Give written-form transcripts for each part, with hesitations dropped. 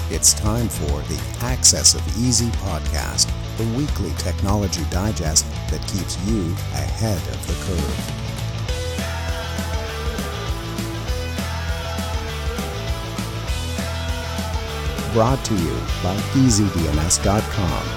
It's time for the Access of Easy podcast, the weekly technology digest that keeps you ahead of the curve. Brought to you by EasyDNS.com.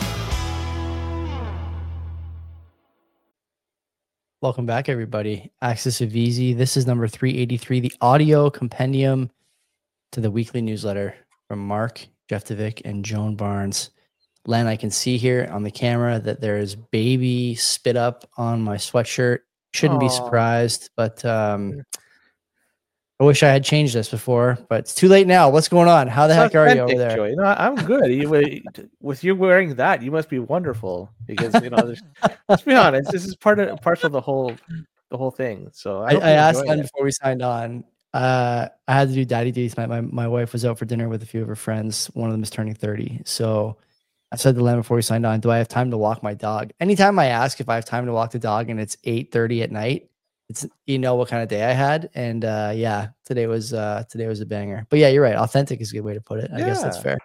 Welcome back, everybody. Access of Easy. This is number 383, the audio compendium to the weekly newsletter from Mark Jeftovic and Joan Barnes. Len, I can see here on the camera that there is baby spit up on my sweatshirt. Shouldn't be surprised, but I wish I had changed this before, but it's too late now. What's going on? How the heck are you over there? Joey. No, I'm good. With you wearing that, you must be wonderful because let's be honest, this is parts of the whole thing. So I asked Len before we signed on. I had to do daddy duties. My wife was out for dinner with a few of her friends. One of them is turning 30. So I said to Len before we signed on, do I have time to walk my dog? Anytime I ask if I have time to walk the dog and it's 8:30 at night, it's what kind of day I had. And today was a banger. But yeah, you're right. Authentic is a good way to put it. I guess that's fair.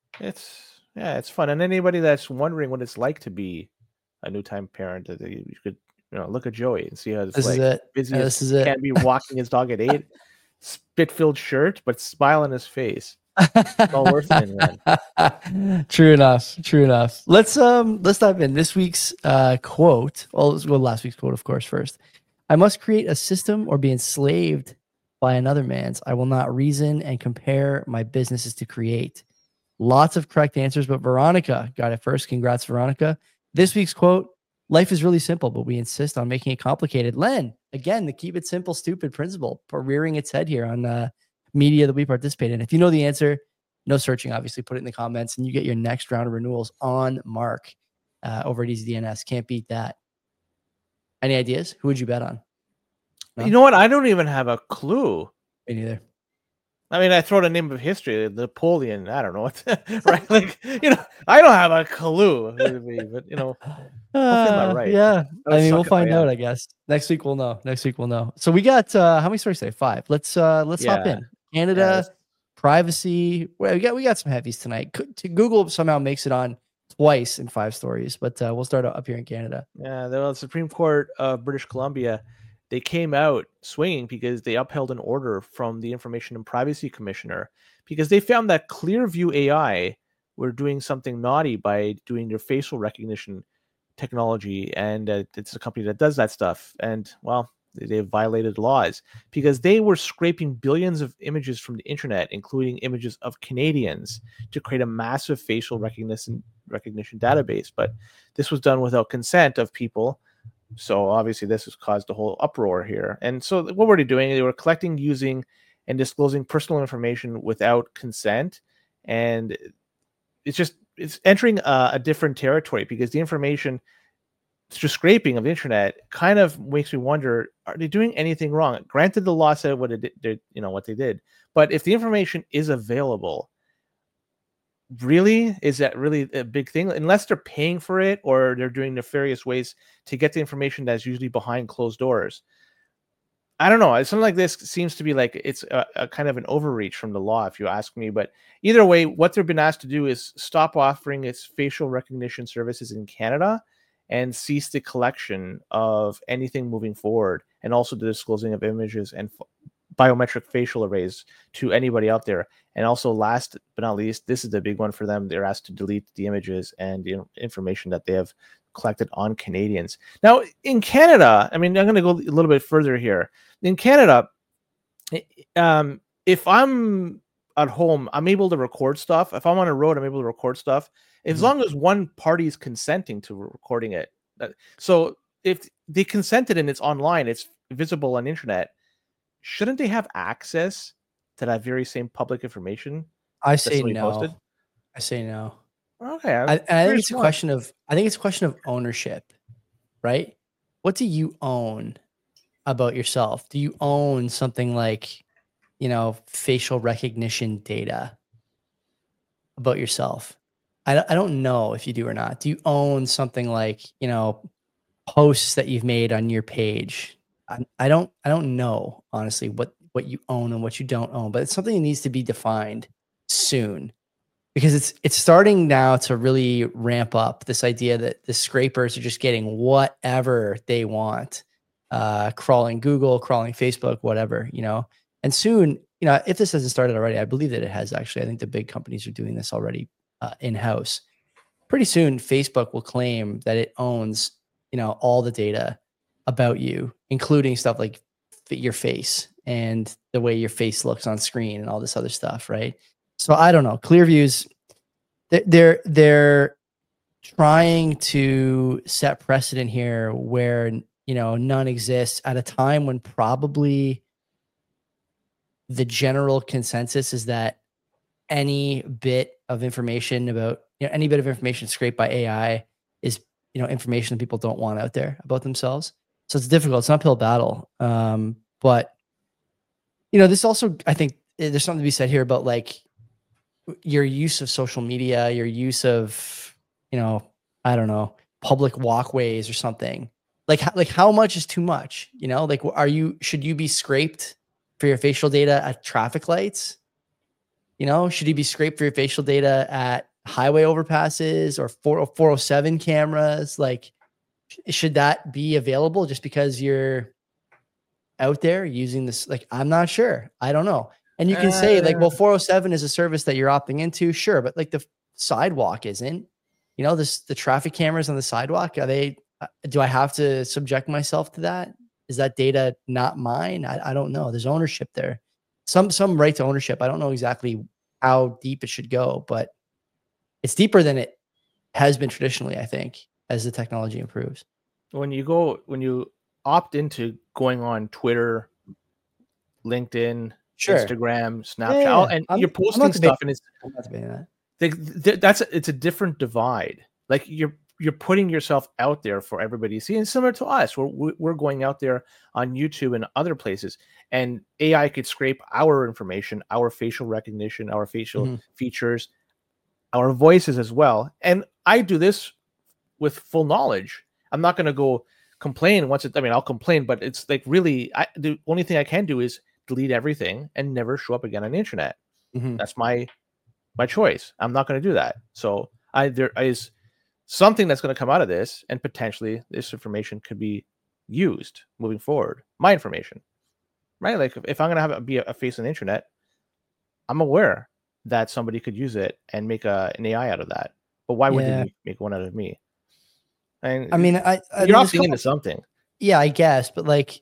It's fun. And anybody that's wondering what it's like to be a new time parent, you could look at Joey and see how it's this like. Is it. Busy this as is can be walking his dog at 8, spit-filled shirt, but smile on his face. It's all worth it in the end. True enough. Let's dive in. This week's quote. Well, let's go last week's quote, of course, first. I must create a system or be enslaved by another man's. I will not reason and compare my businesses to create. Lots of correct answers, but Veronica got it first. Congrats, Veronica. This week's quote, life is really simple, but we insist on making it complicated. Len, again, the keep it simple, stupid principle, rearing its head here on media that we participate in. If you know the answer, no searching, obviously, put it in the comments, and you get your next round of renewals on Mark over at EasyDNS. Can't beat that. Any ideas? Who would you bet on? No? You know what? I don't even have a clue. Me neither. I mean, I throw the name of history, Napoleon. I don't know what, right? Like, I don't have a clue who to be, but hopefully I'm not right. Yeah, I mean, we'll find out. I guess next week we'll know. So we got how many stories today? 5. Let's hop in. Canada, privacy. We got some heavies tonight. Google somehow makes it on twice in 5 stories, but we'll start up here in Canada. Yeah, the Supreme Court of British Columbia, they came out swinging because they upheld an order from the Information and Privacy Commissioner because they found that Clearview AI were doing something naughty by doing their facial recognition technology, and it's a company that does that stuff. And well, they violated laws because they were scraping billions of images from the internet, including images of Canadians, to create a massive facial recognition database. But this was done without consent of people. So obviously this has caused a whole uproar here. And so what were they doing? They were collecting, using, and disclosing personal information without consent. And it's entering a different territory because the information through scraping of the internet kind of makes me wonder, are they doing anything wrong? Granted, the law said what they did, but if the information is available, really, is that really a big thing? Unless they're paying for it or they're doing nefarious ways to get the information that's usually behind closed doors. I don't know. Something like this seems to be like it's a kind of an overreach from the law, if you ask me. But either way, what they've been asked to do is stop offering its facial recognition services in Canada and cease the collection of anything moving forward, and also the disclosing of images and biometric facial arrays to anybody out there. And also, last but not least, this is the big one for them. They're asked to delete the images and information that they have collected on Canadians. Now, in Canada, I mean, I'm going to go a little bit further here. In Canada, if I'm at home, I'm able to record stuff. If I'm on a road, I'm able to record stuff as long as one party is consenting to recording it. So if they consented and it's online, it's visible on the internet, shouldn't they have access to that very same public information? I say no. I say no. Okay. I think it's a question of ownership, right? What do you own about yourself? Do you own something like, facial recognition data about yourself? I don't know if you do or not. Do you own something like, posts that you've made on your page? I don't know, honestly, what you own and what you don't own, but it's something that needs to be defined soon. because it's starting now to really ramp up this idea that the scrapers are just getting whatever they want, crawling Google, crawling Facebook, whatever, and soon, if this hasn't started already, I believe that it has actually. I think the big companies are doing this already in-house. Pretty soon, Facebook will claim that it owns, all the data about you, including stuff like your face and the way your face looks on screen and all this other stuff, right? So I don't know. Clearview's they're trying to set precedent here where none exists at a time when probably the general consensus is that any bit of information about any bit of information scraped by AI is information that people don't want out there about themselves. So it's difficult. It's an uphill battle. But this also, I think there's something to be said here about like your use of social media, your use of, I don't know, public walkways or something. Like how much is too much? Like should you be scraped for your facial data at traffic lights? Should you be scraped for your facial data at highway overpasses or 407 cameras? Like, should that be available just because you're out there using this? Like, I'm not sure. I don't know. And you can say like, well, 407 is a service that you're opting into. Sure. But like the sidewalk isn't, the traffic cameras on the sidewalk, do I have to subject myself to that? Is that data not mine? I don't know. There's ownership there. Some right to ownership. I don't know exactly how deep it should go, but it's deeper than it has been traditionally, I think, as the technology improves. When you opt into going on Twitter, LinkedIn, sure, Instagram, Snapchat, and you're posting stuff, and I'm not debating that. It's a different divide. Like you're putting yourself out there for everybody to see, and similar to us, we're going out there on YouTube and other places, and AI could scrape our information, our facial recognition, our facial features, our voices as well. And I do this with full knowledge. I'm not going to go complain I'll complain, but it's like really, the only thing I can do is delete everything and never show up again on the internet. That's my choice. I'm not going to do that. So there is something that's going to come out of this, and potentially this information could be used moving forward. My information, right? Like if I'm going to be a face on the internet, I'm aware that somebody could use it and make an AI out of that. But why would they make one out of me? And I mean, you're opting into something. Yeah, I guess, but like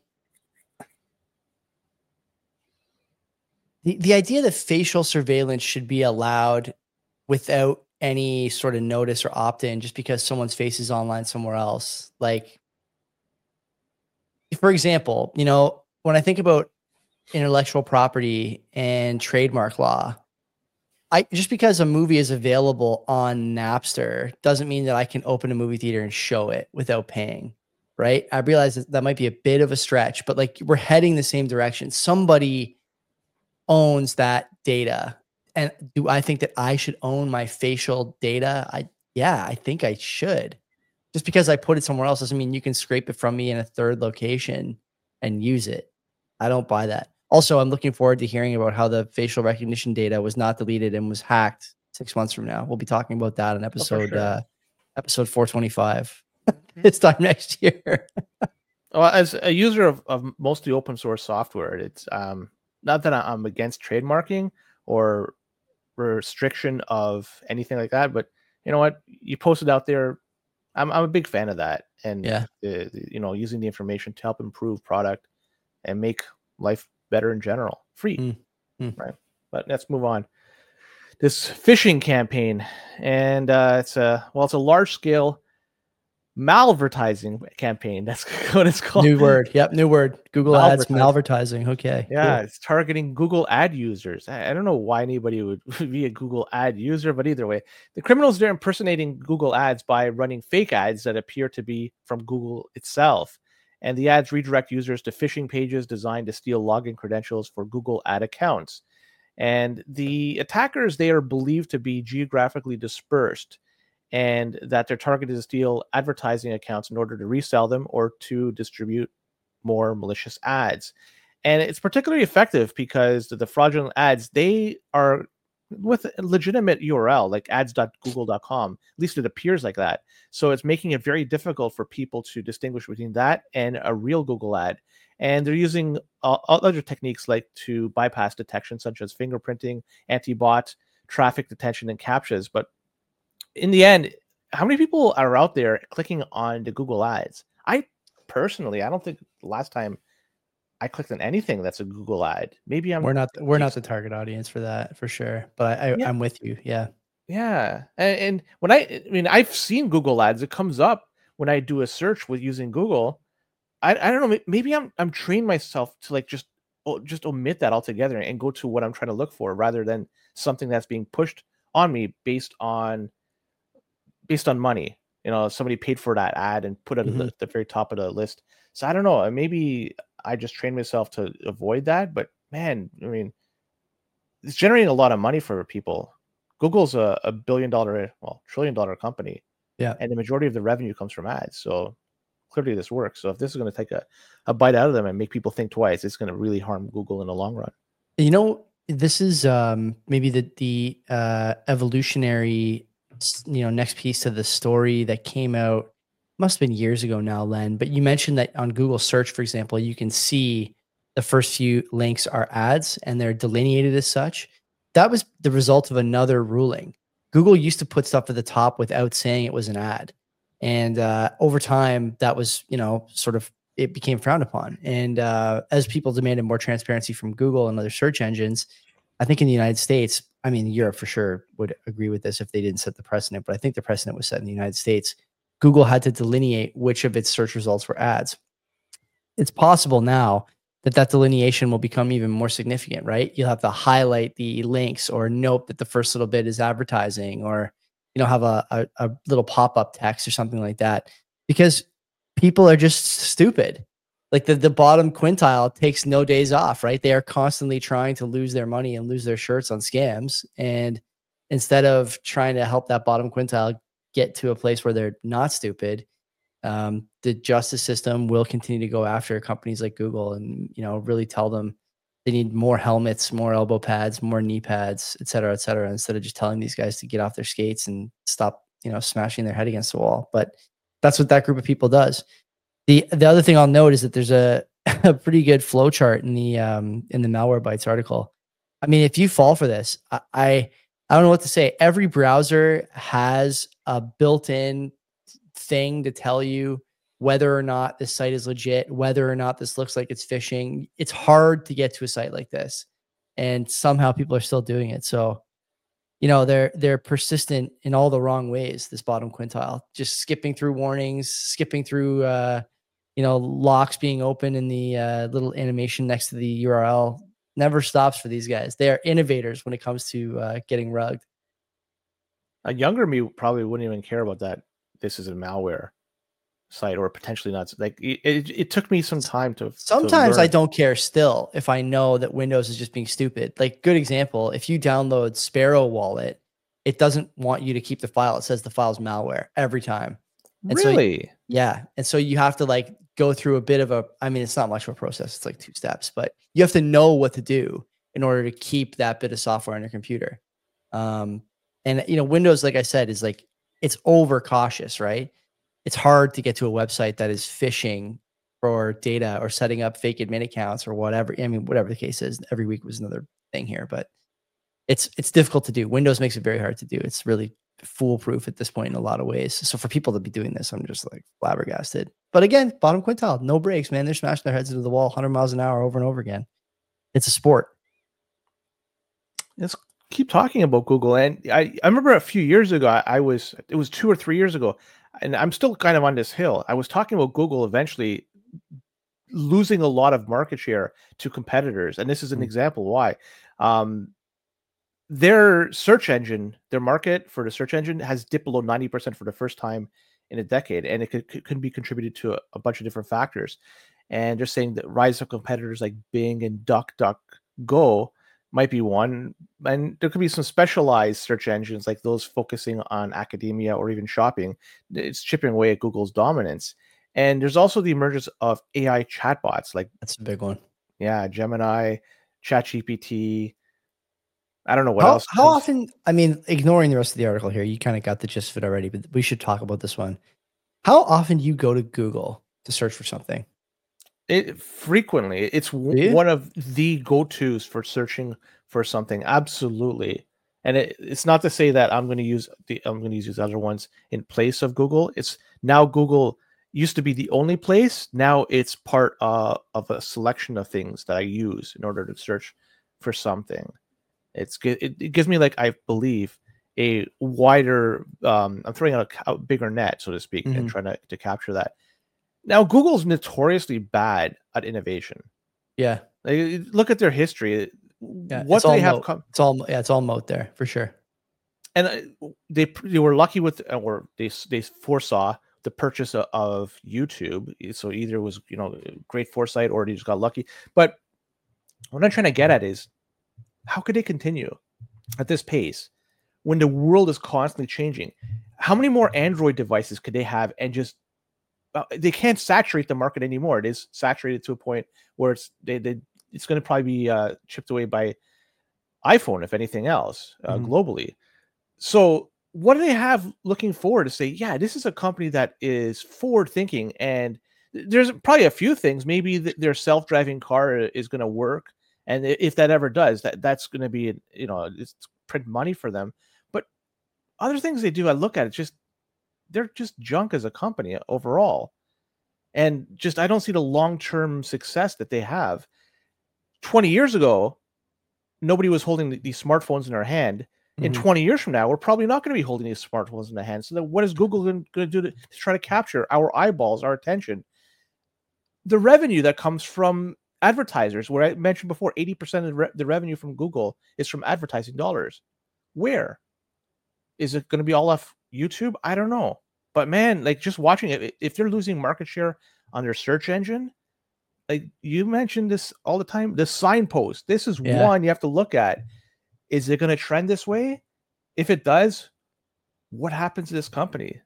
the idea that facial surveillance should be allowed without any sort of notice or opt-in just because someone's face is online somewhere else. Like, for example, when I think about intellectual property and trademark law, just because a movie is available on Napster doesn't mean that I can open a movie theater and show it without paying, right? I realize that might be a bit of a stretch, but like we're heading the same direction. Somebody owns that data. And do I think that I should own my facial data? I think I should. Just because I put it somewhere else doesn't mean you can scrape it from me in a third location and use it. I don't buy that. Also, I'm looking forward to hearing about how the facial recognition data was not deleted and was hacked 6 months from now. We'll be talking about that in episode 425 this time next year. Well, as a user of mostly open source software, it's not that I'm against trademarking or restriction of anything like that, but you know what? You post it out there. I'm a big fan of that, and using the information to help improve product and make life better in general, free, right? But let's move on. This phishing campaign, and it's a large scale malvertising campaign. That's what it's called. New word. Yep. New word. Google Ads malvertising. Okay. Yeah. Cool. It's targeting Google ad users. I don't know why anybody would be a Google ad user, but either way, the criminals are impersonating Google ads by running fake ads that appear to be from Google itself. And the ads redirect users to phishing pages designed to steal login credentials for Google ad accounts. And the attackers, they are believed to be geographically dispersed, and that they're targeted to steal advertising accounts in order to resell them or to distribute more malicious ads. And it's particularly effective because the fraudulent ads, they are with a legitimate URL like ads.google.com. At least it appears like that. So it's making it very difficult for people to distinguish between that and a real Google ad. And they're using other techniques like to bypass detection, such as fingerprinting, anti-bot, traffic detection, and captchas. But in the end, how many people are out there clicking on the Google ads? I personally, I don't think last time I clicked on anything that's a Google ad. Maybe we're not the target audience for that, for sure. But Yeah. I'm with you. Yeah. Yeah. And when I mean, I've seen Google ads. It comes up when I do a search with using Google. I don't know. Maybe I'm trained myself to like just omit that altogether and go to what I'm trying to look for rather than something that's being pushed on me based on money. You know, somebody paid for that ad and put it at the very top of the list. So I don't know. Maybe I just trained myself to avoid that. But man, I mean, it's generating a lot of money for people. Google's a $1 billion, well, $1 trillion company. Yeah. And the majority of the revenue comes from ads. So clearly this works. So if this is going to take a bite out of them and make people think twice, it's going to really harm Google in the long run. You know, this is maybe the evolutionary, next piece to the story that came out, must have been years ago now, Len, but you mentioned that on Google search, for example, you can see the first few links are ads and they're delineated as such. That was the result of another ruling. Google used to put stuff at the top without saying it was an ad. And over time, that was, sort of, it became frowned upon. And as people demanded more transparency from Google and other search engines, I think in the United States, I mean, Europe for sure would agree with this if they didn't set the precedent, but I think the precedent was set in the United States. Google had to delineate which of its search results were ads. It's possible now that delineation will become even more significant, right? You'll have to highlight the links or note that the first little bit is advertising, or, have a little pop-up text or something like that, because people are just stupid. Like the bottom quintile takes no days off, right? They are constantly trying to lose their money and lose their shirts on scams. And instead of trying to help that bottom quintile get to a place where they're not stupid, the justice system will continue to go after companies like Google and, really tell them they need more helmets, more elbow pads, more knee pads, et cetera, instead of just telling these guys to get off their skates and stop, smashing their head against the wall. But that's what that group of people does. The other thing I'll note is that there's a pretty good flow chart in the Malwarebytes article. I mean, if you fall for this, I don't know what to say. Every browser has a built-in thing to tell you whether or not this site is legit, whether or not this looks like it's phishing. It's hard to get to a site like this, and somehow people are still doing it. So, they're persistent in all the wrong ways. This bottom quintile, just skipping through warnings, skipping through, locks being open in the little animation next to the URL, never stops for these guys. They are innovators when it comes to getting rugged. A younger me probably wouldn't even care about that. This is a malware site or potentially not. Like it took me some time to. Sometimes I don't care still if I know that Windows is just being stupid. Like, good example, if you download Sparrow Wallet, it doesn't want you to keep the file. It says the file's malware every time. And really? So, yeah. And so you have to like go through a bit of it's not much of a process. It's like 2 steps, but you have to know what to do in order to keep that bit of software on your computer. And Windows, like I said, is like, it's over cautious, right? It's hard to get to a website that is phishing for data or setting up fake admin accounts or whatever. I mean, whatever the case is, every week was another thing here, but it's difficult to do. Windows makes it very hard to do. It's really foolproof at this point in a lot of ways. So for people to be doing this, I'm just like flabbergasted. But again, bottom quintile, no brakes, man. They're smashing their heads into the wall 100 miles an hour over and over again. It's a sport. Let's keep talking about Google. And I remember a few years ago, it was 2 or 3 years ago, and I'm still kind of on this hill. I was talking about Google eventually losing a lot of market share to competitors. And this is an example why. Their search engine, their market for the search engine has dipped below 90% for the first time in a decade. And it could be contributed to a bunch of different factors. And they're saying that rise of competitors like Bing and DuckDuckGo might be one. And there could be some specialized search engines like those focusing on academia or even shopping. It's chipping away at Google's dominance. And there's also the emergence of AI chatbots. Like, that's a big one. Yeah, Gemini, ChatGPT. I don't know what How, else. how often, I mean, ignoring the rest of the article here, you kind of got the gist of it already, but we should talk about this one. How often do you go to Google to search for something? It frequently, it's Do you? one of the go-tos for searching for something. Absolutely. And it's not to say that I'm going to use these other ones in place of Google. It's now Google used to be the only place. Now it's part of a selection of things that I use in order to search for something. It gives me, like, I believe, a wider I'm throwing out a bigger net, so to speak, and trying to capture that. Now, Google's notoriously bad at innovation. Yeah. Like, look at their history. Yeah. What do they have? It's all moat there for sure. And they were lucky with, or they foresaw the purchase of YouTube. So either it was, great foresight, or they just got lucky. But what I'm trying to get at is, how could they continue at this pace when the world is constantly changing? How many more Android devices could they have, and just they can't saturate the market anymore? It is saturated to a point where it's going to probably be chipped away by iPhone, if anything else, globally. So what do they have looking forward to say, yeah, this is a company that is forward thinking? And there's probably a few things. Maybe their self-driving car is going to work, and if that ever does, that's going to be, it's print money for them. But other things they do, I look at it, they're just junk as a company overall. And just, I don't see the long-term success that they have. 20 years ago, nobody was holding these smartphones in their hand. In 20 years from now, we're probably not going to be holding these smartphones in the hand. So then what is Google going to do to try to capture our eyeballs, our attention? The revenue that comes from advertisers, where I mentioned before, 80% of the revenue from Google is from advertising dollars. Where? Is it going to be all off YouTube? I don't know. But man, like, just watching it, if they're losing market share on their search engine, like you mentioned this all the time, the signpost, this is one you have to look at. Is it going to trend this way? If it does, what happens to this company?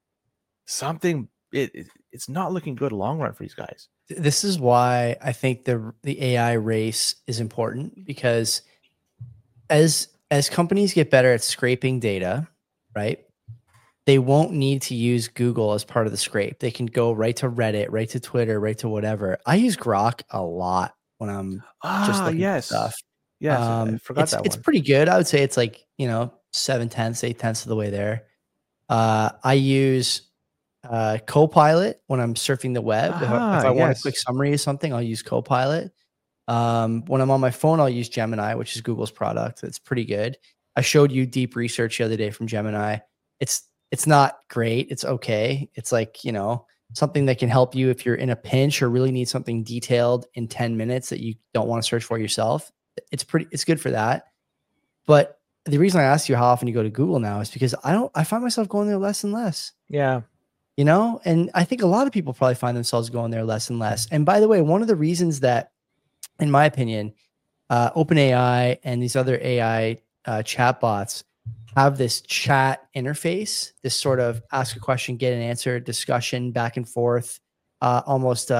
It's not looking good long run for these guys. This is why I think the AI race is important, because as companies get better at scraping data, right, they won't need to use Google as part of the scrape. They can go right to Reddit, right to Twitter, right to whatever. I use Grok a lot when I'm just looking at stuff. Yes, I forgot that one. It's pretty good. I would say it's like, 7/10, 8/10 of the way there. I use Copilot when I'm surfing the web. If I want a quick summary of something, I'll use Copilot. When I'm on my phone, I'll use Gemini, which is Google's product. It's pretty good. I showed you Deep Research the other day from Gemini. It's not great. It's okay. It's like, something that can help you if you're in a pinch or really need something detailed in 10 minutes that you don't want to search for yourself. It's good for that. But the reason I asked you how often you go to Google now is because I find myself going there less and less. Yeah. And I think a lot of people probably find themselves going there less and less. And by the way, one of the reasons that, in my opinion, OpenAI and these other AI chatbots have this chat interface, this sort of ask a question, get an answer, discussion back and forth, almost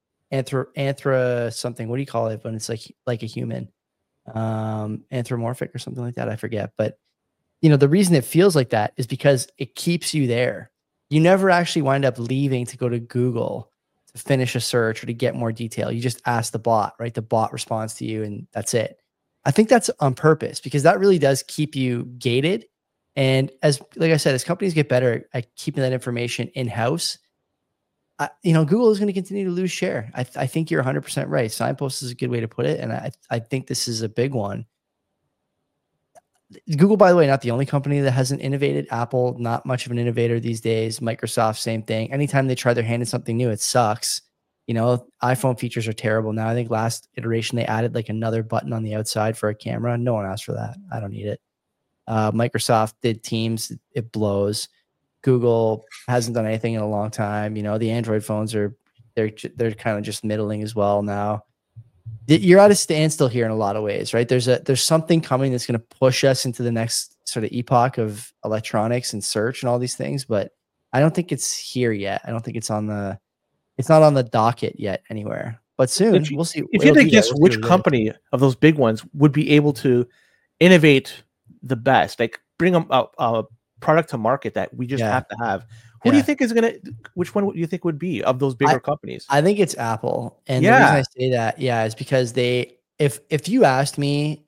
anthro something. What do you call it when it's like a human? Anthropomorphic or something like that. I forget. But the reason it feels like that is because it keeps you there. You never actually wind up leaving to go to Google to finish a search or to get more detail. You just ask the bot, right? The bot responds to you, and that's it. I think that's on purpose, because that really does keep you gated. And like I said, as companies get better at keeping that information in-house, Google is going to continue to lose share. I think you're 100% right. Signpost is a good way to put it. And I think this is a big one. Google, by the way, not the only company that hasn't innovated. Apple, not much of an innovator these days. Microsoft, same thing. Anytime they try their hand at something new, it sucks. iPhone features are terrible now. I think last iteration, they added like another button on the outside for a camera. No one asked for that. I don't need it. Microsoft did Teams. It blows. Google hasn't done anything in a long time. The Android phones they're kind of just middling as well now. You're at a standstill here in a lot of ways, right? There's something coming that's going to push us into the next sort of epoch of electronics and search and all these things, but I don't think it's here yet. I don't think it's not on the docket yet anywhere, but soon we'll see. If you had to guess which company of those big ones would be able to innovate the best, like bring a product to market that we just have to have. Who do you think is which one do you think would be of those bigger companies? I think it's Apple. And the reason I say that, is because if you asked me,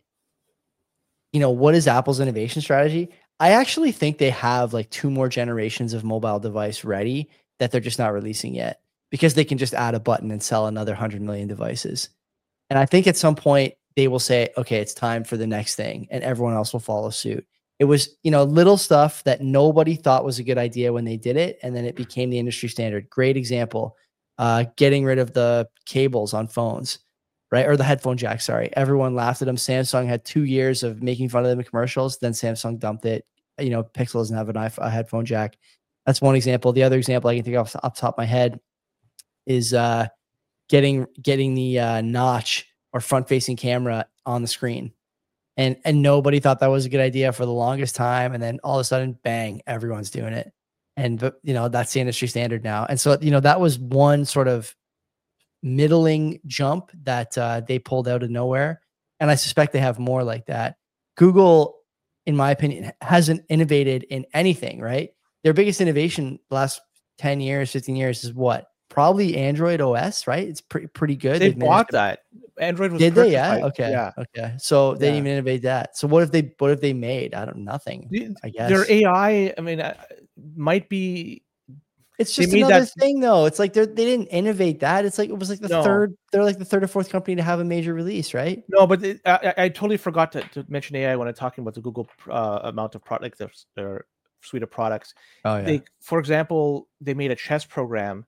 what is Apple's innovation strategy? I actually think they have like 2 more generations of mobile device ready that they're just not releasing yet, because they can just add a button and sell another 100 million devices. And I think at some point they will say, okay, it's time for the next thing, and everyone else will follow suit. It was, little stuff that nobody thought was a good idea when they did it, and then it became the industry standard. Great example, getting rid of the cables on phones, right? Or the headphone jack, sorry. Everyone laughed at them. Samsung had 2 years of making fun of them in commercials. Then Samsung dumped it. Pixel doesn't have a headphone jack. That's one example. The other example I can think of off the top of my head is getting the notch or front-facing camera on the screen. And nobody thought that was a good idea for the longest time. And then all of a sudden, bang, everyone's doing it. And, that's the industry standard now. And so, that was one sort of middling jump that they pulled out of nowhere. And I suspect they have more like that. Google, in my opinion, hasn't innovated in anything, right? Their biggest innovation the last 10 years, 15 years is what? Probably Android OS, right? It's pretty good. They bought that. Android was did they? Yeah. Okay. Yeah. Okay. So they didn't even innovate that. So what if they made? I don't know, nothing. I guess their AI. I mean, might be. It's just another thing, though. It's like they didn't innovate that. It's like it was like the third. They're like the third or fourth company to have a major release, right? No, but I totally forgot to mention AI when I'm talking about the Google amount of product, their suite of products. Oh yeah. For example, they made a chess program.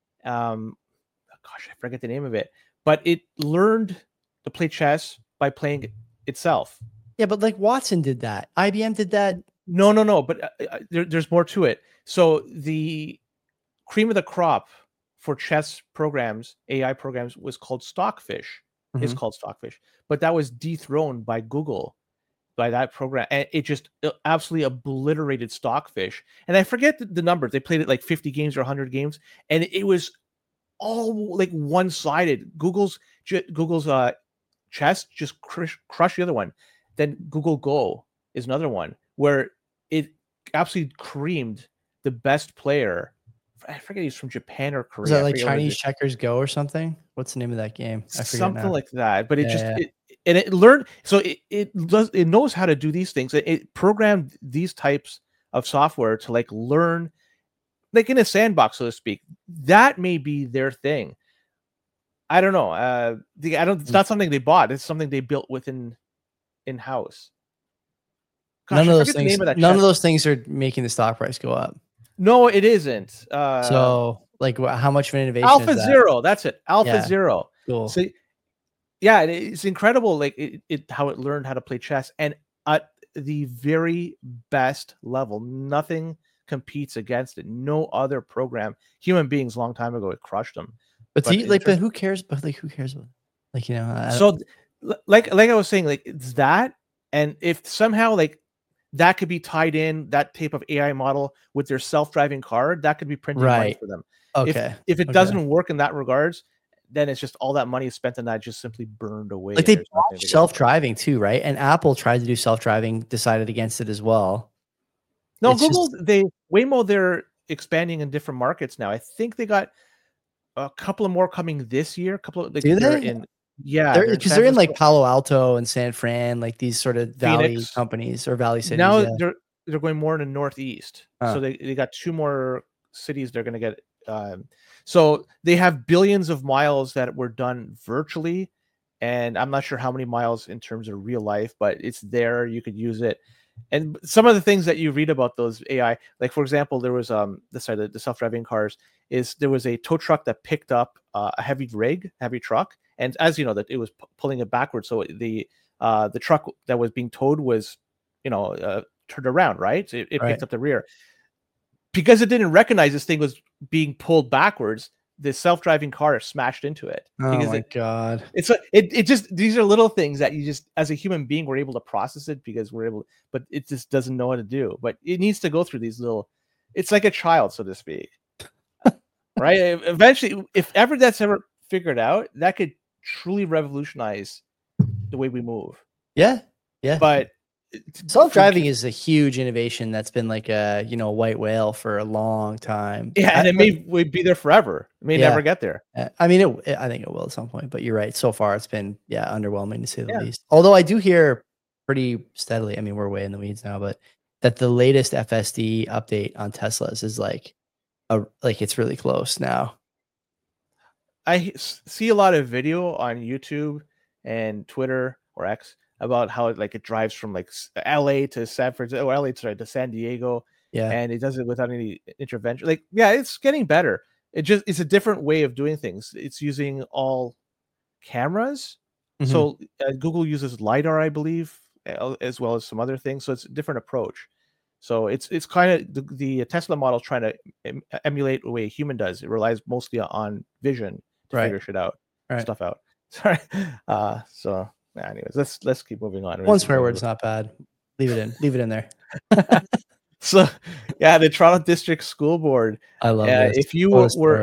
Gosh, I forget the name of it, but it learned to play chess by playing it itself. Yeah, but like Watson did that. IBM did that. No. But there's more to it. So the cream of the crop for chess programs, AI programs, was called Stockfish. It's called Stockfish, but that was dethroned by Google, by that program, and it just absolutely obliterated Stockfish. And I forget the numbers. They played it like 50 games or 100 games, and it was all like one-sided. Google's chess just crushed the other one. Then Google Go is another one where it absolutely creamed the best player. I forget, he's from Japan or Korea. Is that like Chinese Checkers Go or something? What's the name of that game? I forget something now. like that. But it learned, so it knows how to do these things. It programmed these types of software to like learn, like in a sandbox, so to speak. That may be their thing. I don't know. It's not something they bought. It's something they built in-house. None of those things are making the stock price go up. No, it isn't. So, like, how much of an innovation? AlphaZero. That's it. AlphaZero. Cool. So, yeah, it's incredible. Like how it learned how to play chess, and at the very best level, nothing competes against it. No other program. Human beings, long time ago, it crushed them. But who cares? But like, who cares? Like, so, like I was saying, like it's that, and if somehow like that could be tied in, that type of AI model with their self-driving car, that could be printing money for them. Okay. If it doesn't work in that regards, then it's just all that money is spent on that just simply burned away. Like they bought self-driving too, right? And Apple tried to do self-driving, decided against it as well. No, Waymo, they're expanding in different markets now. I think they got a couple of more coming this year. Do they? Yeah, because they're in like Palo Alto and San Fran, like these sort of valley companies or valley cities. Now they're going more in the Northeast. So they got 2 more cities they're going to get. So they have billions of miles that were done virtually, and I'm not sure how many miles in terms of real life, but it's there. You could use it. And some of the things that you read about those AI, like for example, there was the self-driving cars, is there was a tow truck that picked up a heavy truck. And as you know, that it was pulling it backwards, so the truck that was being towed was, turned around, right? So it picked up the rear because it didn't recognize this thing was being pulled backwards. The self-driving car smashed into it. Oh my god! It just, these are little things that you just, as a human being, we're able to process it because we're able, but it just doesn't know what to do. But it needs to go through these little. It's like a child, so to speak, right? Eventually, if ever that's ever figured out, that could truly revolutionize the way we move. Yeah. But Self-driving is a huge innovation that's been like a white whale for a long time. Yeah, and it may be there forever. It may never get there. I mean, I think it will at some point. But you're right. So far, it's been underwhelming to say the least. Although I do hear pretty steadily. I mean, we're way in the weeds now, but that the latest FSD update on Teslas is like it's really close now. I see a lot of video on YouTube and Twitter or X about how it drives from like LA to San Francisco, or LA to San Diego. Yeah. And it does it without any intervention. Like, yeah, it's getting better. It's a different way of doing things. It's using all cameras. Mm-hmm. So Google uses LiDAR, I believe, as well as some other things. So it's a different approach. So it's kind of the Tesla model trying to emulate the way a human does. It relies mostly on vision to figure stuff out. Sorry. So anyways, let's keep moving on. One swear word's not bad. Leave it in there. So yeah, the Toronto District School Board. I love this. If you were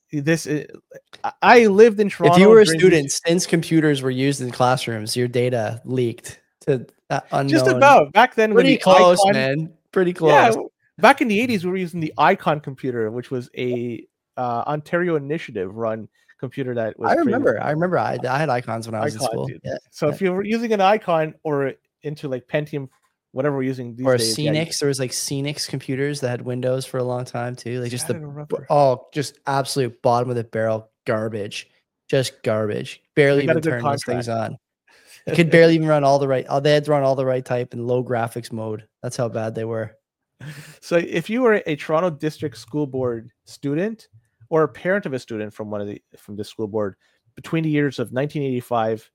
I lived in Toronto. If you were a student, since computers were used in classrooms, your data leaked to unknown. Just about back then. Pretty close, man. Pretty close. Yeah, back in the 80s, we were using the Icon computer, which was a Ontario Initiative run computer that was. I remember. I had Icons when I was in school. Yeah. So if you were using an Icon or into like Pentium, whatever we're using these days, Xenix, there was like Xenix computers that had Windows for a long time too. Like just just absolute bottom of the barrel garbage, just garbage. Barely even turn those things on. It could barely even run all the right. They had to run all the right type in low graphics mode. That's how bad they were. So if you were a Toronto District School Board student or a parent of a student from the school board between the years of 1985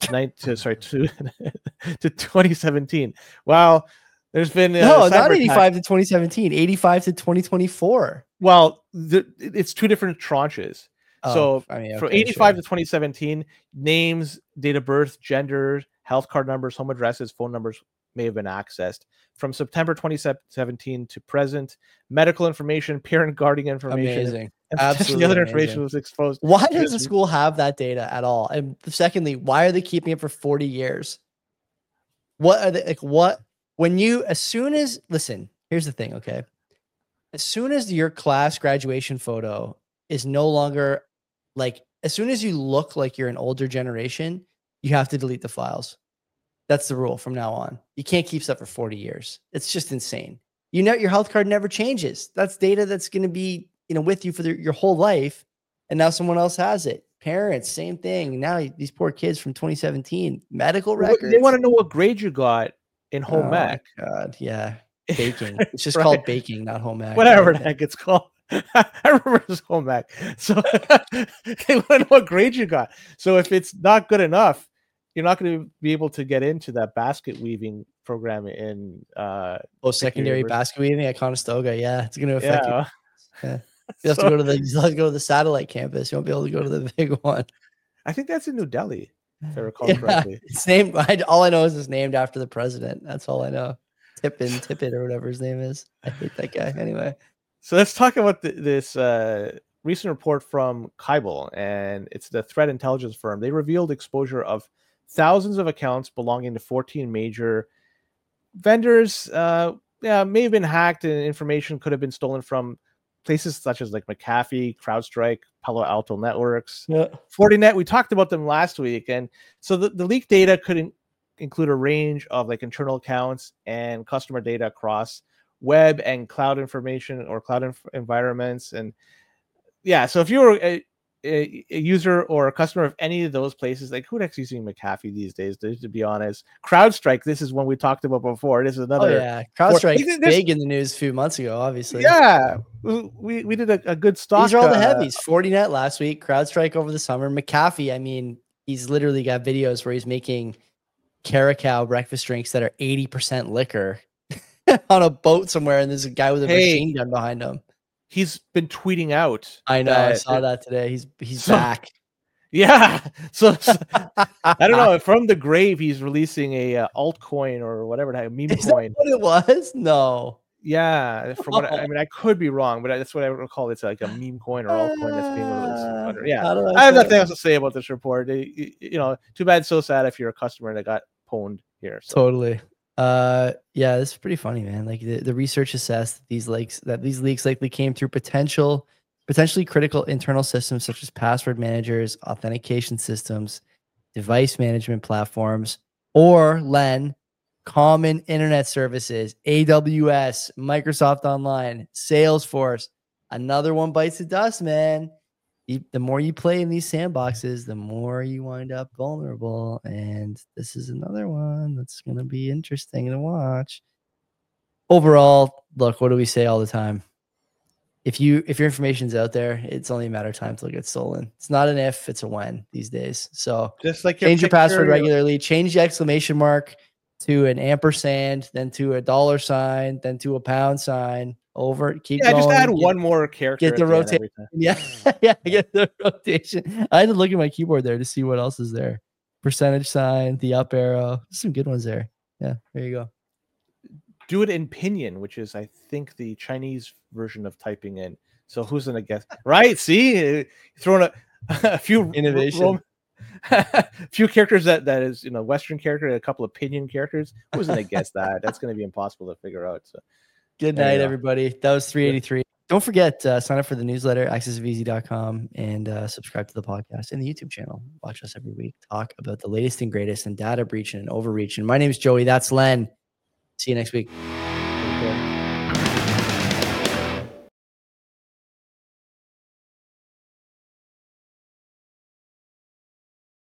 to 2017, wow, there's been not 85 to 2017, 85 to 2024. Well, it's two different tranches. From 85 to 2017, names, date of birth, gender, health card numbers, home addresses, phone numbers may have been accessed. From September 2017 to present, medical information, parent guardian information, and absolutely other information was exposed. Why does the school have that data at all? And secondly, why are they keeping it for 40 years? What are they listen, here's the thing, okay? As soon as your class graduation photo is no longer as soon as you look like you're an older generation, you have to delete the files. That's the rule from now on. You can't keep stuff for 40 years. It's just insane. Your health card never changes. That's data that's going to be, with you for your whole life. And now someone else has it. Parents, same thing. Now these poor kids from 2017, medical records. They want to know what grade you got in home ec. God, yeah. Baking. It's just called baking, not home ec. Whatever the heck it's called. I remember this home ec. So they want to know what grade you got. So if it's not good enough, you're not going to be able to get into that basket weaving program in secondary basket weaving at Conestoga. Yeah, it's going to affect you. Yeah. You have to go to the satellite campus. You won't be able to go to the big one. I think that's in New Delhi, if I recall correctly. It's named. All I know is it's named after the president. That's all I know. Tippett or whatever his name is. I hate that guy. Anyway, so let's talk about this recent report from Kybal, and it's the threat intelligence firm. They revealed exposure of thousands of accounts belonging to 14 major vendors. May have been hacked, and information could have been stolen from places such as like McAfee, CrowdStrike, Palo Alto Networks, Fortinet. We talked about them last week, and so the leaked data could include a range of like internal accounts and customer data across web and cloud information or cloud environments. And so if you were a user or a customer of any of those places, like who's actually using McAfee these days, to be honest? CrowdStrike, this is one we talked about before. This is another. CrowdStrike big in the news a few months ago, obviously. Yeah, we did a good stock. These are all the heavies. Fortinet last week, CrowdStrike over the summer. McAfee, I mean, he's literally got videos where he's making Caracal breakfast drinks that are 80% liquor on a boat somewhere, and there's a guy with a machine gun behind him. He's been tweeting out. I know. I saw that today. He's back. Yeah. So I don't know. From the grave, he's releasing a altcoin or whatever, a meme coin. What it was? No. Yeah. From what I could be wrong, but that's what I recall. It's like a meme coin or altcoin that's being released. Yeah. I have nothing else to say about this report. Too bad, so sad if you're a customer that got pwned here. So. Totally. Yeah, this is pretty funny, man. Like the research assessed these leaks likely came through potentially critical internal systems such as password managers, authentication systems, device management platforms, or Len, common internet services, AWS, Microsoft Online, Salesforce. Another one bites the dust, man. The more you play in these sandboxes, the more you wind up vulnerable. And this is another one that's going to be interesting to watch. Overall, look, what do we say all the time? If your information's out there, it's only a matter of time until it gets stolen. It's not an if, it's a when these days. So Just like change your password regularly, change the exclamation mark to an ampersand, then to a $, then to a £, over, keep going. Just add one more character. Get the rotation. Yeah, yeah, get the rotation. I had to look at my keyboard there to see what else is there. Percentage sign, the up arrow. Some good ones there. Yeah, there you go. Do it in pinyin, which is, I think, the Chinese version of typing in. So who's gonna guess? Right? See, throwing a few innovation, few characters that is Western character, a couple of pinyin characters. Who's gonna guess that? That's gonna be impossible to figure out. So good night, everybody. That was 383. Don't forget, sign up for the newsletter, accessofeasy.com, and subscribe to the podcast and the YouTube channel. Watch us every week. Talk about the latest and greatest in data breach and overreach. And my name is Joey. That's Len. See you next week. okay.